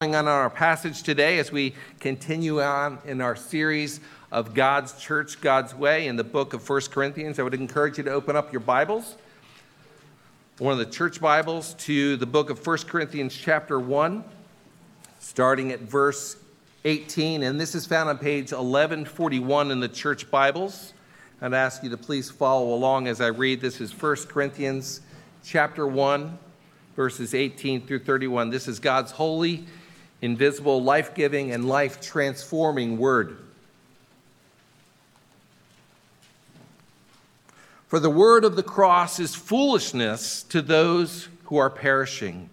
On our passage today as we continue on in our series of God's Church, God's Way in the book of 1 Corinthians. I would encourage you to open up your Bibles, one of the church Bibles, to the book of 1 Corinthians chapter 1, starting at verse 18. And this is found on page 1141 in the church Bibles. I'd ask you to please follow along as I read. This is 1 Corinthians chapter 1. Verses 18 through 31. This is God's holy, invisible, life-giving, and life-transforming word. For the word of the cross is foolishness to those who are perishing.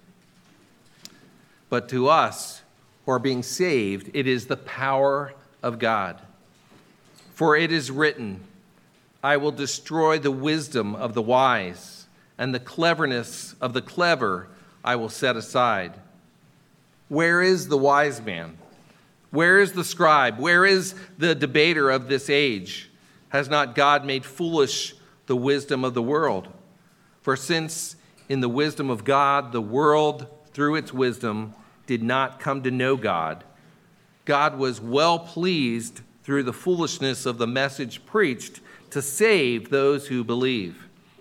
But to us who are being saved, it is the power of God. For it is written, I will destroy the wisdom of the wise, and the cleverness of the clever I will set aside. Where is the wise man? Where is the scribe? Where is the debater of this age? Has not God made foolish the wisdom of the world? For since in the wisdom of God, the world, through its wisdom, did not come to know God, God was well pleased through the foolishness of the message preached to save those who believe.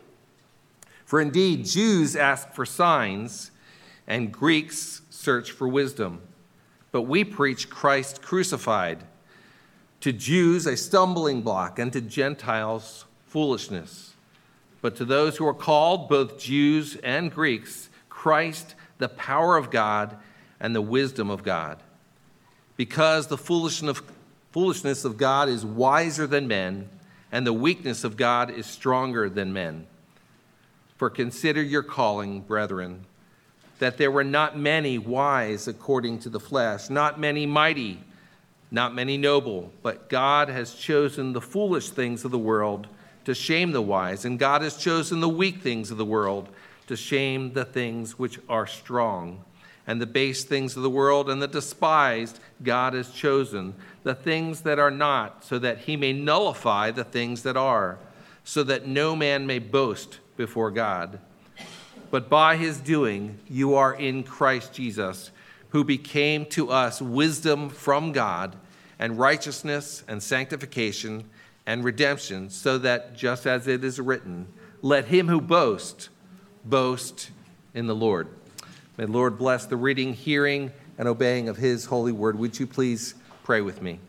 For indeed, Jews ask for signs, and Greeks search for wisdom. But we preach Christ crucified. To Jews, a stumbling block, and to Gentiles, foolishness. But to those who are called, both Jews and Greeks, Christ, the power of God and the wisdom of God. Because the foolishness of God is wiser than men, and the weakness of God is stronger than men. For consider your calling, brethren, that there were not many wise according to the flesh, not many mighty, not many noble, but God has chosen the foolish things of the world to shame the wise, and God has chosen the weak things of the world to shame the things which are strong, and the base things of the world and the despised God has chosen, the things that are not, so that he may nullify the things that are, so that no man may boast before God. But by his doing, you are in Christ Jesus, who became to us wisdom from God, and righteousness and sanctification and redemption, so that just as it is written, let him who boasts, boast in the Lord. May the Lord bless the reading, hearing, and obeying of his holy word. Would you please pray with me?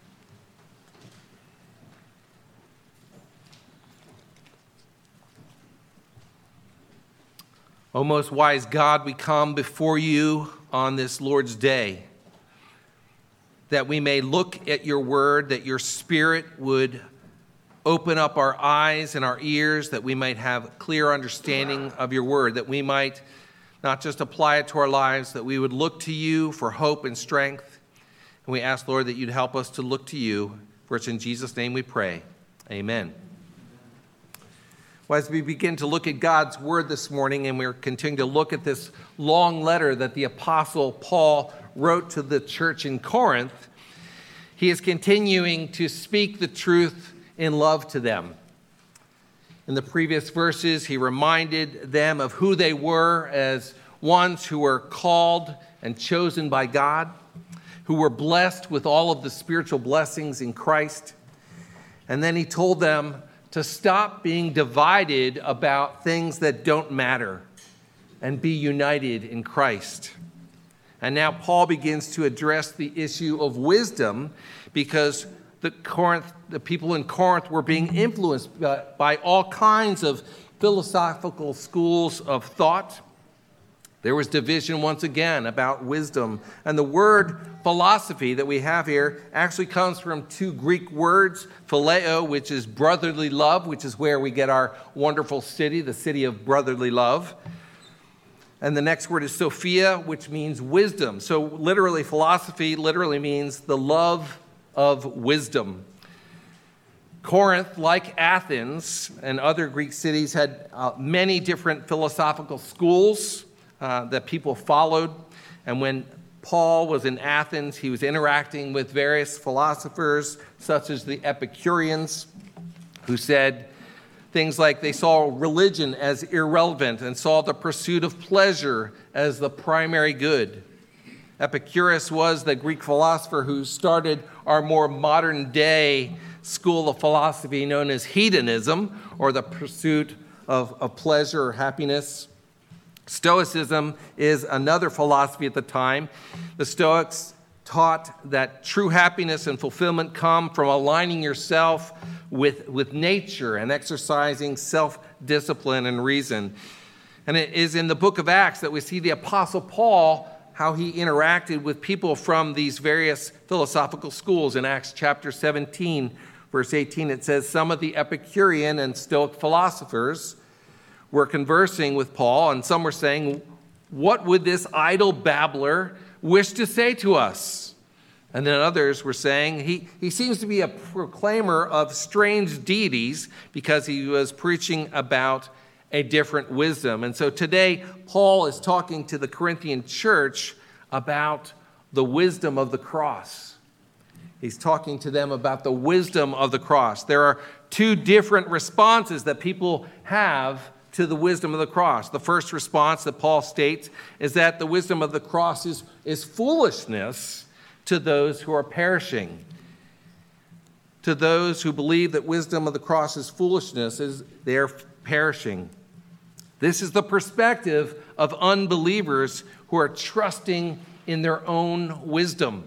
O most wise God, we come before you on this Lord's Day, that we may look at your word, that your Spirit would open up our eyes and our ears, that we might have clear understanding of your word, that we might not just apply it to our lives, that we would look to you for hope and strength. And we ask, Lord, that you'd help us to look to you. For it's in Jesus' name we pray. Amen. Well, as we begin to look at God's word this morning, and we're continuing to look at this long letter that the Apostle Paul wrote to the church in Corinth, he is continuing to speak the truth in love to them. In the previous verses, he reminded them of who they were as ones who were called and chosen by God, who were blessed with all of the spiritual blessings in Christ. And then he told them to stop being divided about things that don't matter and be united in Christ. And now Paul begins to address the issue of wisdom because the people in Corinth were being influenced by all kinds of philosophical schools of thought. There was division once again about wisdom. And the word philosophy that we have here actually comes from two Greek words, phileo, which is brotherly love, which is where we get our wonderful city, the city of brotherly love. And the next word is Sophia, which means wisdom. So literally, philosophy literally means the love of wisdom. Corinth, like Athens and other Greek cities, had many different philosophical schools that people followed. And when Paul was in Athens, he was interacting with various philosophers, such as the Epicureans, who said things like they saw religion as irrelevant and saw the pursuit of pleasure as the primary good. Epicurus was the Greek philosopher who started our more modern day school of philosophy known as hedonism, or the pursuit of pleasure or happiness. Stoicism is another philosophy at the time. The Stoics taught that true happiness and fulfillment come from aligning yourself with nature and exercising self-discipline and reason. And it is in the book of Acts that we see the Apostle Paul, how he interacted with people from these various philosophical schools. In Acts chapter 17, verse 18, it says, some of the Epicurean and Stoic philosophers were conversing with Paul, and some were saying, what would this idle babbler wish to say to us? And then others were saying, he seems to be a proclaimer of strange deities because he was preaching about a different wisdom. And so today, Paul is talking to the Corinthian church about the wisdom of the cross. He's talking to them about the wisdom of the cross. There are two different responses that people have to the wisdom of the cross. The first response that Paul states is that the wisdom of the cross is foolishness to those who are perishing. To those who believe that wisdom of the cross is foolishness, they're perishing. This is the perspective of unbelievers who are trusting in their own wisdom.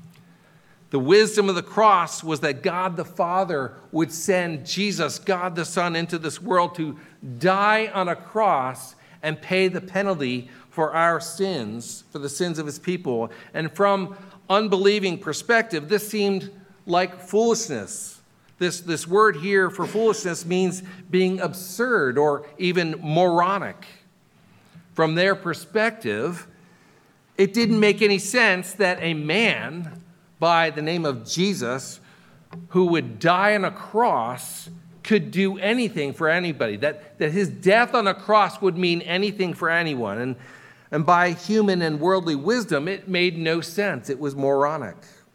The wisdom of the cross was that God the Father would send Jesus, God the Son, into this world to die on a cross and pay the penalty for our sins, for the sins of his people. And from unbelieving perspective, this seemed like foolishness. This word here for foolishness means being absurd or even moronic. From their perspective, it didn't make any sense that a man by the name of Jesus, who would die on a cross, could do anything for anybody, that his death on a cross would mean anything for anyone. And by human and worldly wisdom, it made no sense. It was moronic.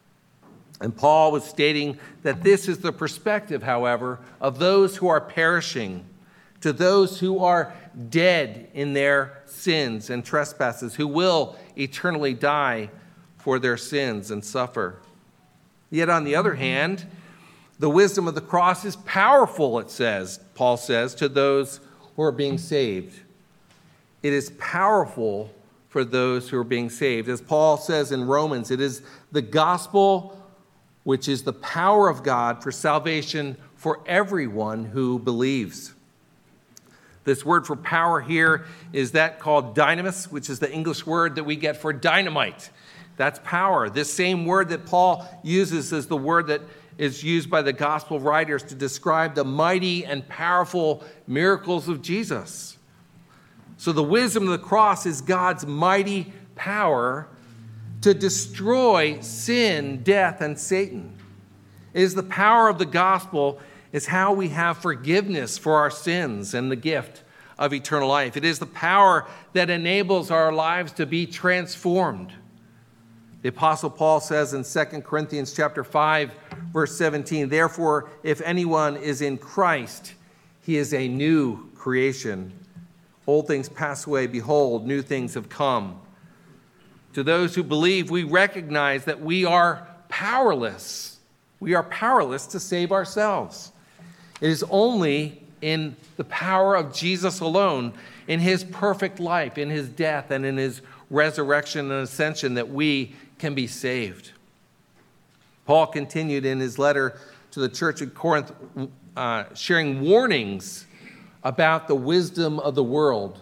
And Paul was stating that this is the perspective, however, of those who are perishing, to those who are dead in their sins and trespasses, who will eternally die for their sins and suffer. Yet on the other hand, the wisdom of the cross is powerful, Paul says, to those who are being saved. It is powerful for those who are being saved. As Paul says in Romans, it is the gospel which is the power of God for salvation for everyone who believes. This word for power here is that called dynamis, which is the English word that we get for dynamite. That's power. This same word that Paul uses is the word that is used by the gospel writers to describe the mighty and powerful miracles of Jesus. So the wisdom of the cross is God's mighty power to destroy sin, death, and Satan. It is the power of the gospel is how we have forgiveness for our sins and the gift of eternal life. It is the power that enables our lives to be transformed. The Apostle Paul says in 2 Corinthians chapter 5, verse 17, therefore, if anyone is in Christ, he is a new creation. Old things pass away. Behold, new things have come. To those who believe, we recognize that we are powerless. We are powerless to save ourselves. It is only in the power of Jesus alone, in his perfect life, in his death, and in his resurrection and ascension that we can be saved. Paul continued in his letter to the church at Corinth, sharing warnings about the wisdom of the world.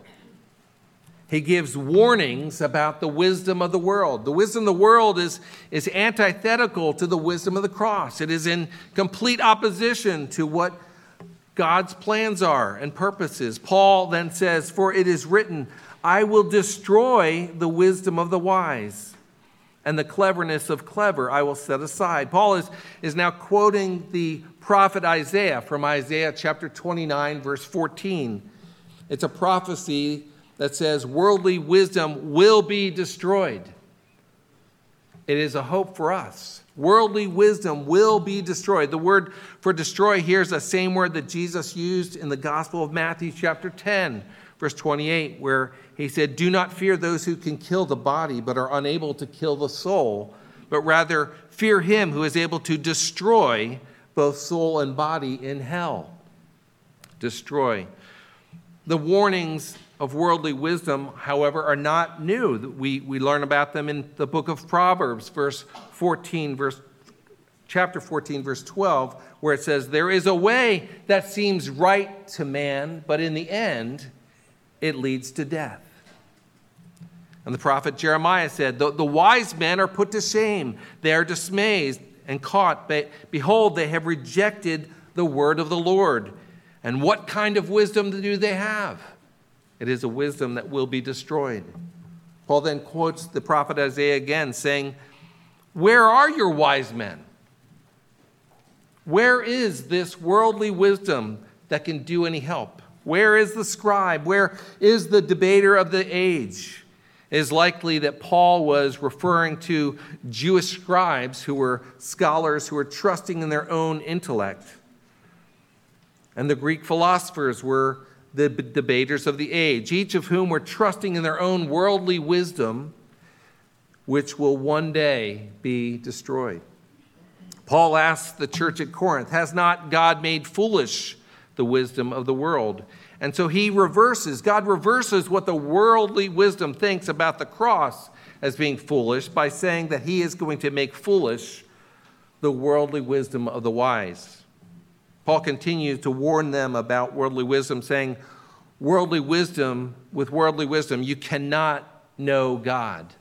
He gives warnings about the wisdom of the world. The wisdom of the world is antithetical to the wisdom of the cross. It is in complete opposition to what God's plans are and purposes. Paul then says, for it is written, I will destroy the wisdom of the wise, and the cleverness of clever I will set aside. Paul is now quoting the prophet Isaiah from Isaiah chapter 29, verse 14. It's a prophecy that says worldly wisdom will be destroyed. It is a hope for us. Worldly wisdom will be destroyed. The word for destroy here is the same word that Jesus used in the Gospel of Matthew chapter 10, verse 28, where he said, "Do not fear those who can kill the body, but are unable to kill the soul, but rather fear him who is able to destroy both soul and body in hell." Destroy. The warnings of worldly wisdom, however, are not new. We learn about them in the book of Proverbs, chapter 14, verse 12, where it says, "There is a way that seems right to man, but in the end, it leads to death." And the prophet Jeremiah said, the wise men are put to shame. They are dismayed and caught. Behold, they have rejected the word of the Lord. And what kind of wisdom do they have? It is a wisdom that will be destroyed. Paul then quotes the prophet Isaiah again, saying, "Where are your wise men? Where is this worldly wisdom that can do any help? Where is the scribe? Where is the debater of the age?" It is likely that Paul was referring to Jewish scribes who were scholars who were trusting in their own intellect. And the Greek philosophers were the debaters of the age, each of whom were trusting in their own worldly wisdom, which will one day be destroyed. Paul asks the church at Corinth, "Has not God made foolish the wisdom of the world?" And so God reverses what the worldly wisdom thinks about the cross as being foolish by saying that he is going to make foolish the worldly wisdom of the wise. Paul continues to warn them about worldly wisdom, saying, with worldly wisdom, you cannot know God.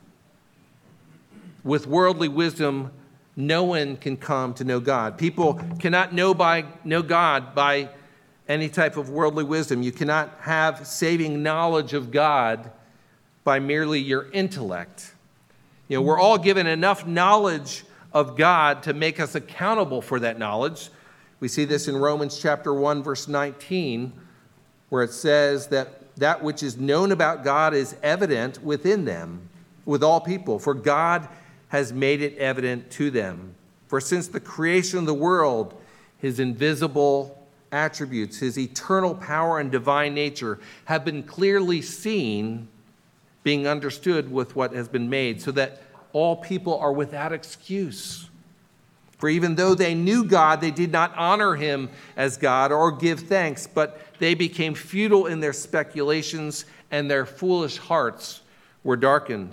With worldly wisdom, no one can come to know God. People cannot know God by any type of worldly wisdom. You cannot have saving knowledge of God by merely your intellect. We're all given enough knowledge of God to make us accountable for that knowledge. We see this in Romans chapter 1, verse 19, where it says that which is known about God is evident within them, with all people, for God has made it evident to them. For since the creation of the world, his invisible attributes, his eternal power and divine nature have been clearly seen, being understood with what has been made, so that all people are without excuse. For even though they knew God, they did not honor him as God or give thanks, but they became futile in their speculations, and their foolish hearts were darkened.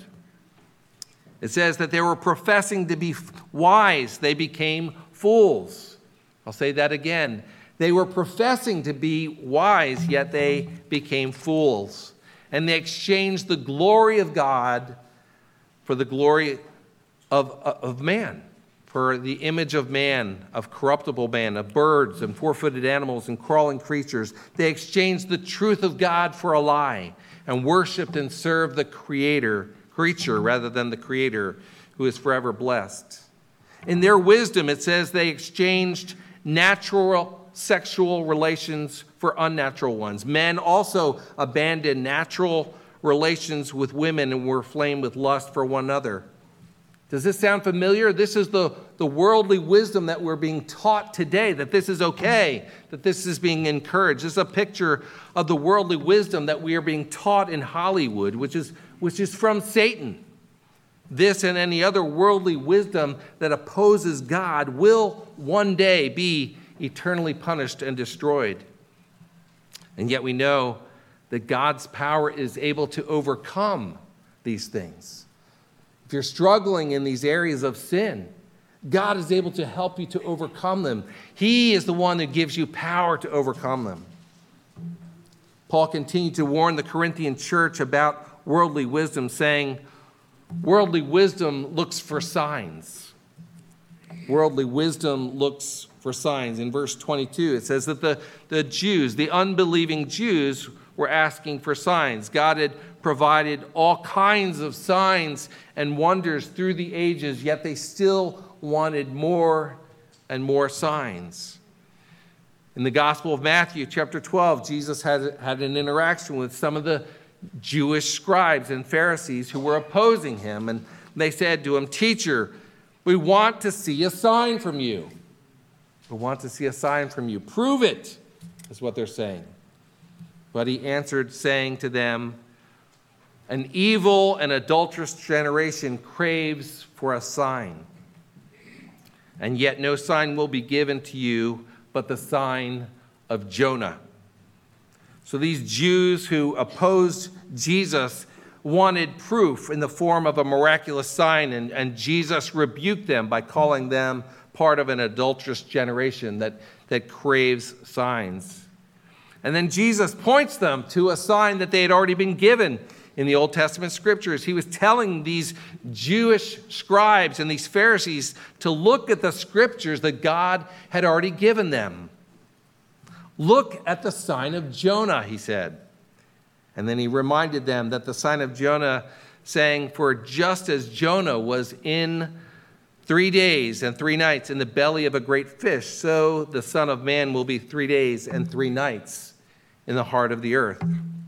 It says that they were professing to be wise, they became fools. I'll say that again. They were professing to be wise, yet they became fools. And they exchanged the glory of God for the glory of man, for the image of man, of corruptible man, of birds and four-footed animals and crawling creatures. They exchanged the truth of God for a lie and worshiped and served the creature rather than the Creator, who is forever blessed. In their wisdom, it says they exchanged natural sexual relations for unnatural ones. Men also abandoned natural relations with women and were aflame with lust for one another. Does this sound familiar? This is the worldly wisdom that we're being taught today, that this is okay, that this is being encouraged. This is a picture of the worldly wisdom that we are being taught in Hollywood, which is from Satan. This and any other worldly wisdom that opposes God will one day be eternally punished and destroyed. And yet we know that God's power is able to overcome these things. If you're struggling in these areas of sin, God is able to help you to overcome them. He is the one that gives you power to overcome them. Paul continued to warn the Corinthian church about worldly wisdom, saying, worldly wisdom looks for signs. Worldly wisdom looks for signs. In verse 22, it says that the Jews, the unbelieving Jews, were asking for signs. God had provided all kinds of signs and wonders through the ages, yet they still wanted more and more signs. In the Gospel of Matthew, chapter 12, Jesus had an interaction with some of the Jewish scribes and Pharisees who were opposing him, and they said to him, "Teacher, we want to see a sign from you. We want to see a sign from you. Prove it," is what they're saying. But he answered, saying to them, an evil and adulterous generation craves for a sign, and yet no sign will be given to you but the sign of Jonah. So these Jews who opposed Jesus wanted proof in the form of a miraculous sign, and Jesus rebuked them by calling them part of an adulterous generation that craves signs. And then Jesus points them to a sign that they had already been given in the Old Testament scriptures. He was telling these Jewish scribes and these Pharisees to look at the scriptures that God had already given them. Look at the sign of Jonah, he said. And then he reminded them that the sign of Jonah, saying, for just as Jonah was in 3 days and 3 nights in the belly of a great fish, so the Son of Man will be 3 days and 3 nights in the heart of the earth.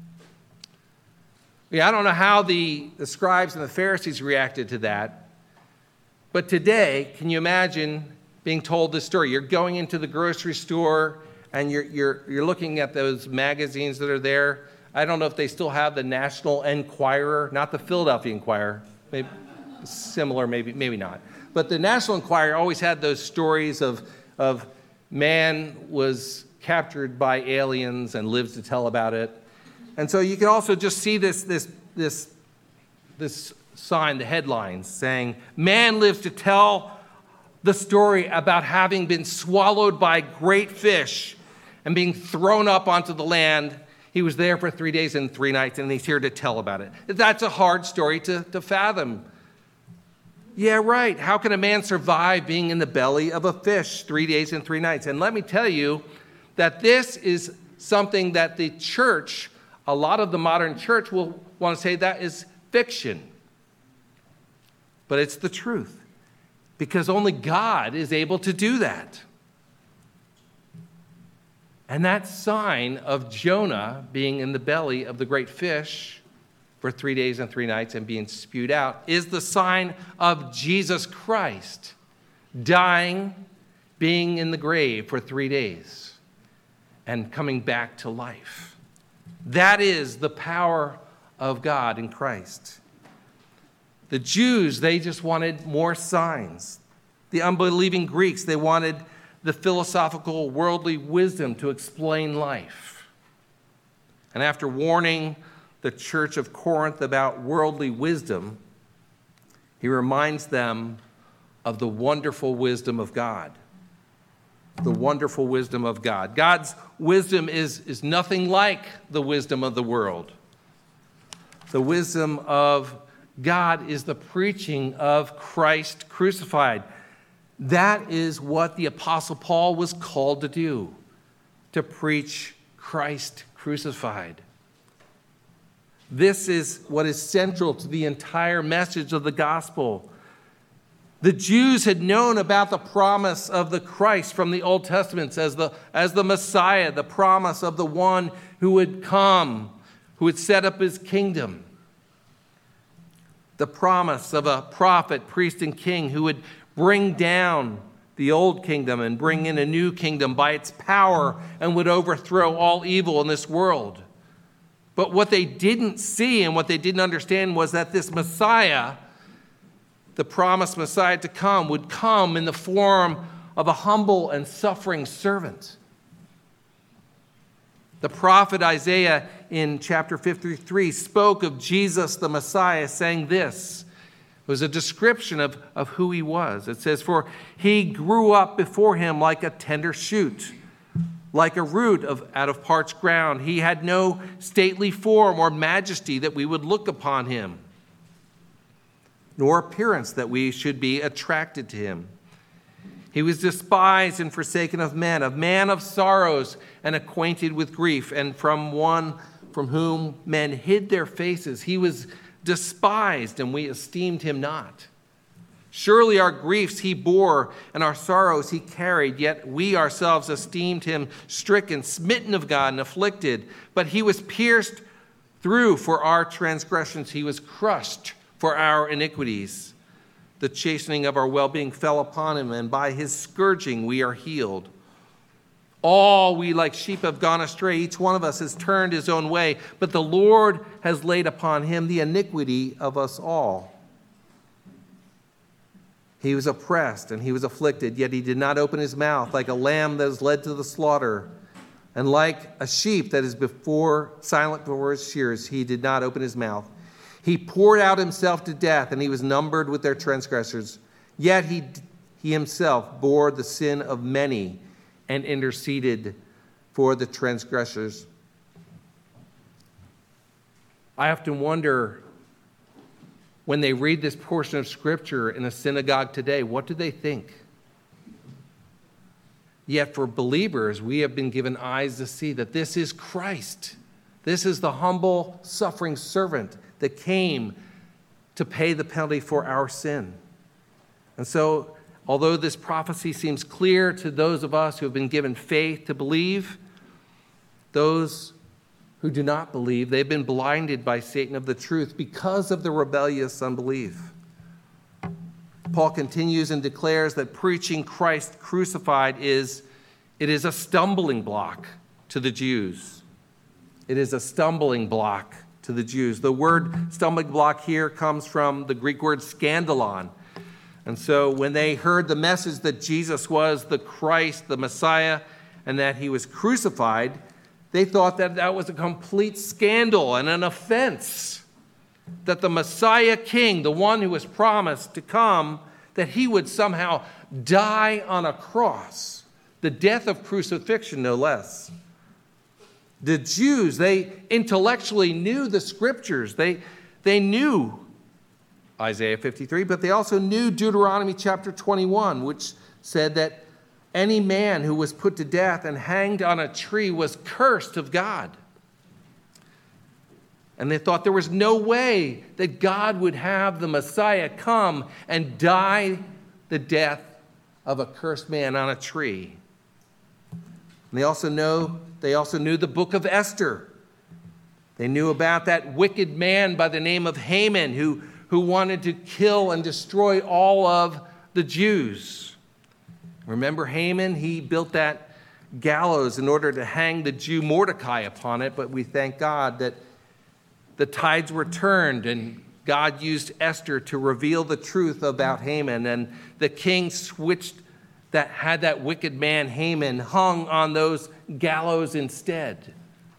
Yeah, I don't know how the scribes and the Pharisees reacted to that, but today, can you imagine being told this story? You're going into the grocery store and you're looking at those magazines that are there. I don't know if they still have the National Enquirer, not the Philadelphia Inquirer, maybe similar, maybe not. But the National Enquirer always had those stories of man was captured by aliens and lives to tell about it. And so you can also just see this sign, the headlines saying, man lives to tell the story about having been swallowed by great fish and being thrown up onto the land. He was there for 3 days and 3 nights, and he's here to tell about it. That's a hard story to fathom. Yeah, right. How can a man survive being in the belly of a fish 3 days and 3 nights? And let me tell you that this is something that the church, a lot of the modern church, will want to say that is fiction. But it's the truth, because only God is able to do that. And that sign of Jonah being in the belly of the great fish for 3 days and 3 nights and being spewed out is the sign of Jesus Christ dying, being in the grave for 3 days, and coming back to life. That is the power of God in Christ. The Jews, they just wanted more signs. The unbelieving Greeks, they wanted the philosophical, worldly wisdom to explain life. And after warning the church of Corinth about worldly wisdom, he reminds them of the wonderful wisdom of God. The wonderful wisdom of God. God's wisdom is nothing like the wisdom of the world. The wisdom of God is the preaching of Christ crucified. That is what the Apostle Paul was called to do, to preach Christ crucified. This is what is central to the entire message of the gospel. The Jews had known about the promise of the Christ from the Old Testament as the Messiah, the promise of the one who would come, who would set up his kingdom. The promise of a prophet, priest, and king who would bring down the old kingdom and bring in a new kingdom by its power and would overthrow all evil in this world. But what they didn't see and what they didn't understand was that this Messiah, the promised Messiah to come, would come in the form of a humble and suffering servant. The prophet Isaiah in chapter 53 spoke of Jesus the Messiah, saying this. It was a description of who he was. It says, for he grew up before him like a tender shoot, like a root out of parched ground. He had no stately form or majesty that we would look upon him, nor appearance that we should be attracted to him. He was despised and forsaken of men, a man of sorrows and acquainted with grief, and from one from whom men hid their faces. He was despised, and we esteemed him not. Surely our griefs he bore, and our sorrows he carried, yet we ourselves esteemed him stricken, smitten of God, and afflicted. But he was pierced through for our transgressions. He was crushed for our iniquities. The chastening of our well-being fell upon him, and by his scourging we are healed. All we like sheep have gone astray. Each one of us has turned his own way. But the Lord has laid upon him the iniquity of us all. He was oppressed and he was afflicted, yet he did not open his mouth. Like a lamb that is led to the slaughter, and like a sheep that is silent before his shears, he did not open his mouth. He poured out himself to death, and he was numbered with their transgressors. Yet he himself bore the sin of many and interceded for the transgressors. I often wonder, when they read this portion of Scripture in a synagogue today, what do they think? Yet for believers, we have been given eyes to see that this is Christ. This is the humble, suffering servant that came to pay the penalty for our sin. And so, although this prophecy seems clear to those of us who have been given faith to believe, those who do not believe, they've been blinded by Satan of the truth because of the rebellious unbelief. Paul continues and declares that preaching Christ crucified is a stumbling block to the Jews. It is a stumbling block to the Jews. The word stumbling block here comes from the Greek word scandalon. And so when they heard the message that Jesus was the Christ, the Messiah, and that he was crucified, they thought that that was a complete scandal and an offense. That the Messiah King, the one who was promised to come, that he would somehow die on a cross. The death of crucifixion, no less. The Jews, they intellectually knew the Scriptures. They knew Isaiah 53, but they also knew Deuteronomy chapter 21, which said that any man who was put to death and hanged on a tree was cursed of God. And they thought there was no way that God would have the Messiah come and die the death of a cursed man on a tree. And they also knew the book of Esther. They knew about that wicked man by the name of Haman who wanted to kill and destroy all of the Jews. Remember Haman? He built that gallows in order to hang the Jew Mordecai upon it, but we thank God that the tides were turned and God used Esther to reveal the truth about Haman, and the king had that wicked man Haman hung on those gallows instead.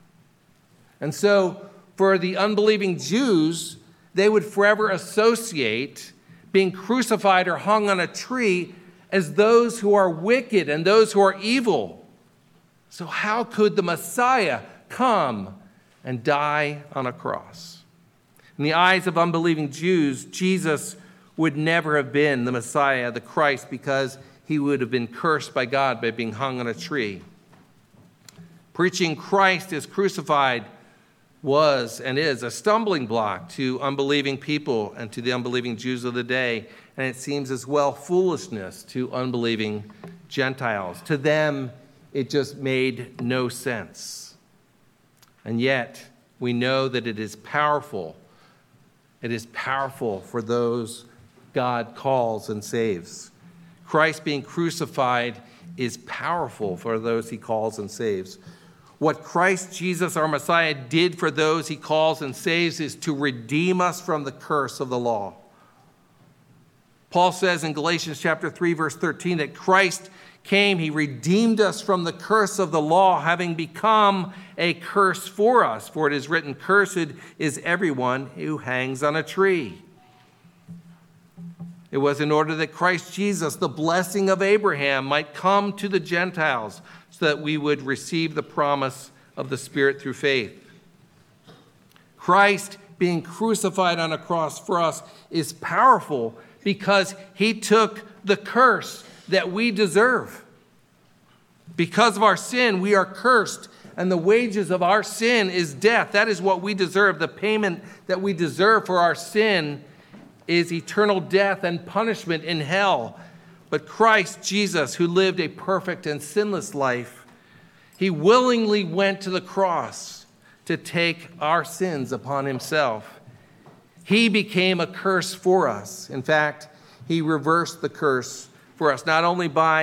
And so for the unbelieving Jews, they would forever associate being crucified or hung on a tree as those who are wicked and those who are evil. So how could the Messiah come and die on a cross? In the eyes of unbelieving Jews, Jesus would never have been the Messiah, the Christ, because he would have been cursed by God by being hung on a tree. Preaching Christ as crucified was and is a stumbling block to unbelieving people and to the unbelieving Jews of the day. And it seems as well foolishness to unbelieving Gentiles. To them, it just made no sense. And yet, we know that it is powerful. It is powerful for those God calls and saves. Christ being crucified is powerful for those he calls and saves. What Christ Jesus, our Messiah, did for those he calls and saves is to redeem us from the curse of the law. Paul says in Galatians chapter 3, verse 13, that Christ came, he redeemed us from the curse of the law, having become a curse for us. For it is written, "Cursed is everyone who hangs on a tree." It was in order that Christ Jesus, the blessing of Abraham, might come to the Gentiles so that we would receive the promise of the Spirit through faith. Christ being crucified on a cross for us is powerful because he took the curse that we deserve. Because of our sin, we are cursed, and the wages of our sin is death. That is what we deserve. The payment that we deserve for our sin is eternal death and punishment in hell. But Christ Jesus, who lived a perfect and sinless life, he willingly went to the cross to take our sins upon himself. He became a curse for us. In fact, he reversed the curse for us, not only by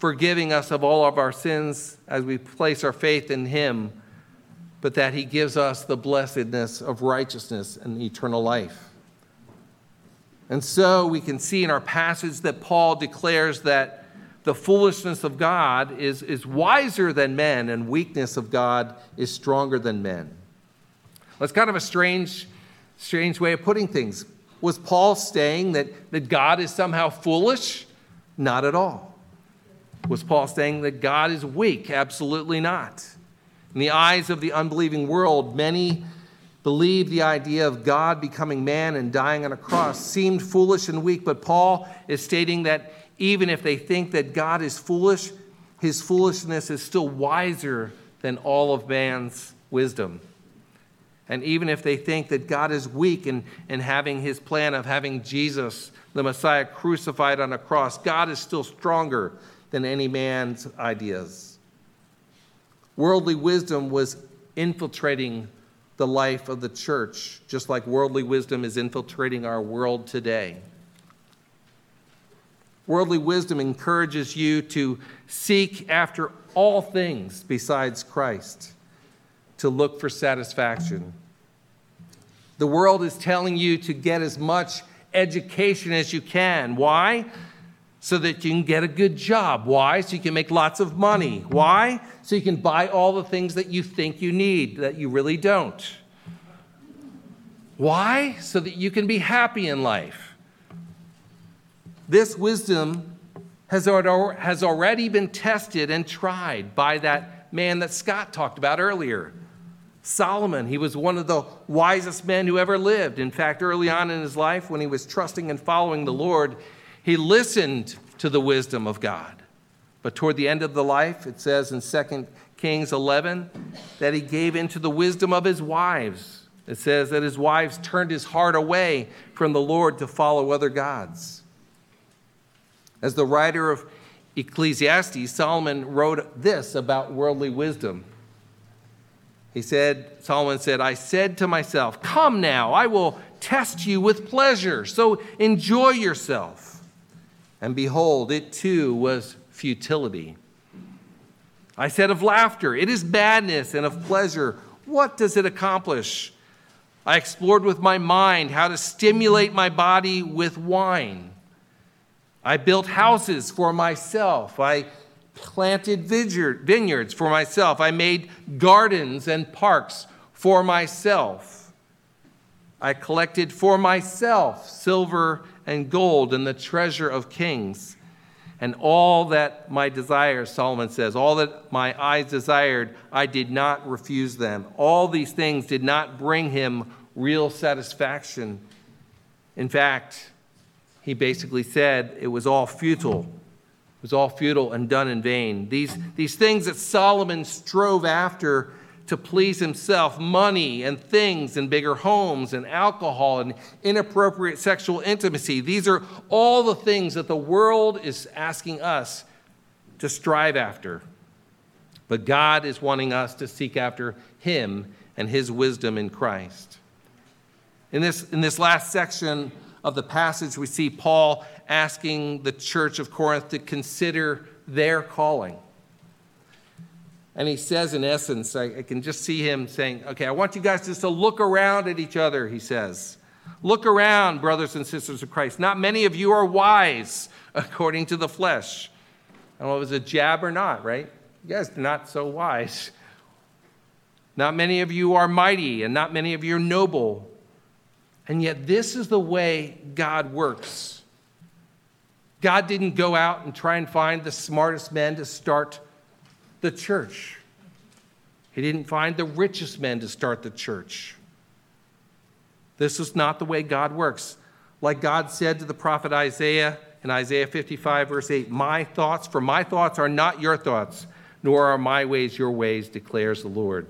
forgiving us of all of our sins as we place our faith in him, but that he gives us the blessedness of righteousness and eternal life. And so we can see in our passage that Paul declares that the foolishness of God is wiser than men, and weakness of God is stronger than men. That's kind of a strange way of putting things. Was Paul saying that God is somehow foolish? Not at all. Was Paul saying that God is weak? Absolutely not. In the eyes of the unbelieving world, many believed the idea of God becoming man and dying on a cross seemed foolish and weak, but Paul is stating that even if they think that God is foolish, his foolishness is still wiser than all of man's wisdom. And even if they think that God is weak in having his plan of having Jesus, the Messiah, crucified on a cross, God is still stronger than any man's ideas. Worldly wisdom was infiltrating the life of the church, just like worldly wisdom is infiltrating our world today. Worldly wisdom encourages you to seek after all things besides Christ, to look for satisfaction. The world is telling you to get as much education as you can. Why? So that you can get a good job. Why? So you can make lots of money. Why? So you can buy all the things that you think you need that you really don't. Why? So that you can be happy in life. This wisdom has already been tested and tried by that man that Scott talked about earlier. Solomon, he was one of the wisest men who ever lived. In fact, early on in his life, when he was trusting and following the Lord, he listened to the wisdom of God. But toward the end of the life, it says in 2 Kings 11, that he gave into the wisdom of his wives. It says that his wives turned his heart away from the Lord to follow other gods. As the writer of Ecclesiastes, Solomon wrote this about worldly wisdom. Solomon said, I said to myself, come now, I will test you with pleasure, so enjoy yourself. And behold, it too was futility. I said of laughter, it is madness, and of pleasure, what does it accomplish? I explored with my mind how to stimulate my body with wine. I built houses for myself. I planted vineyards for myself. I made gardens and parks for myself. I collected for myself silver and gold and the treasure of kings. And all that my desires, Solomon says, all that my eyes desired, I did not refuse them. All these things did not bring him real satisfaction. In fact, he basically said it was all futile. It was all futile and done in vain. These things that Solomon strove after to please himself, money and things and bigger homes and alcohol and inappropriate sexual intimacy, these are all the things that the world is asking us to strive after. But God is wanting us to seek after him and his wisdom in Christ. In this last section of the passage, we see Paul asking the church of Corinth to consider their calling. And he says, in essence, I can just see him saying, okay, I want you guys just to look around at each other, he says. Look around, brothers and sisters of Christ. Not many of you are wise according to the flesh. I don't know if it was a jab or not, right? You guys are not so wise. Not many of you are mighty, and not many of you are noble. And yet this is the way God works. God didn't go out and try and find the smartest men to start the church. He didn't find the richest men to start the church. This is not the way God works. Like God said to the prophet Isaiah in Isaiah 55, verse 8, my thoughts are not your thoughts, nor are my ways your ways, declares the Lord.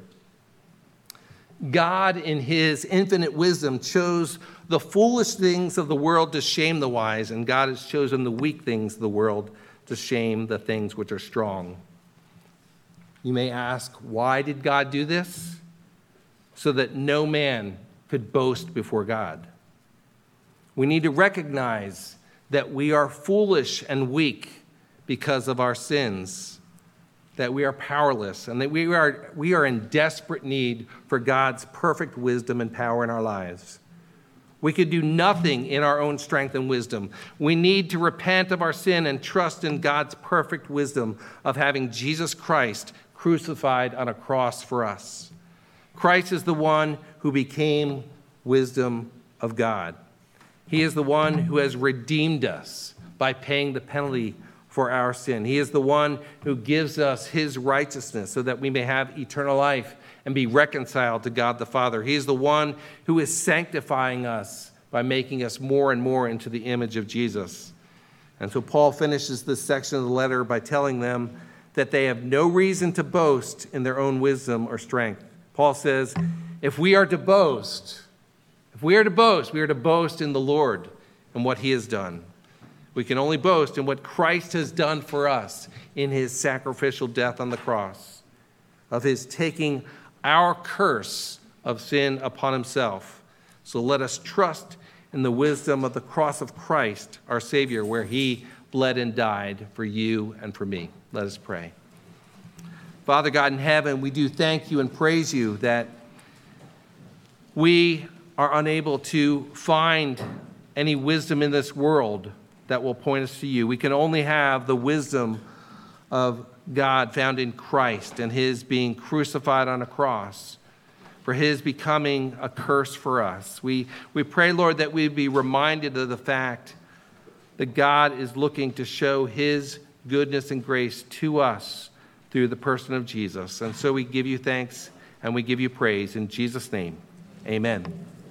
God, in his infinite wisdom, chose the foolish things of the world to shame the wise, and God has chosen the weak things of the world to shame the things which are strong. You may ask, why did God do this? So that no man could boast before God. We need to recognize that we are foolish and weak because of our sins, that we are powerless and that we are in desperate need for God's perfect wisdom and power in our lives. We could do nothing in our own strength and wisdom. We need to repent of our sin and trust in God's perfect wisdom of having Jesus Christ crucified on a cross for us. Christ is the one who became wisdom of God. He is the one who has redeemed us by paying the penalty for our sin. He is the one who gives us his righteousness so that we may have eternal life and be reconciled to God the Father. He is the one who is sanctifying us by making us more and more into the image of Jesus. And so Paul finishes this section of the letter by telling them that they have no reason to boast in their own wisdom or strength. Paul says, if we are to boast, we are to boast in the Lord and what he has done. We can only boast in what Christ has done for us in his sacrificial death on the cross, of his taking our curse of sin upon himself. So let us trust in the wisdom of the cross of Christ, our Savior, where he bled and died for you and for me. Let us pray. Father God in heaven, we do thank you and praise you that we are unable to find any wisdom in this world that will point us to you. We can only have the wisdom of God found in Christ and his being crucified on a cross, for his becoming a curse for us. We pray, Lord, that we be reminded of the fact that God is looking to show his goodness and grace to us through the person of Jesus. And so we give you thanks and we give you praise. In Jesus' name, amen.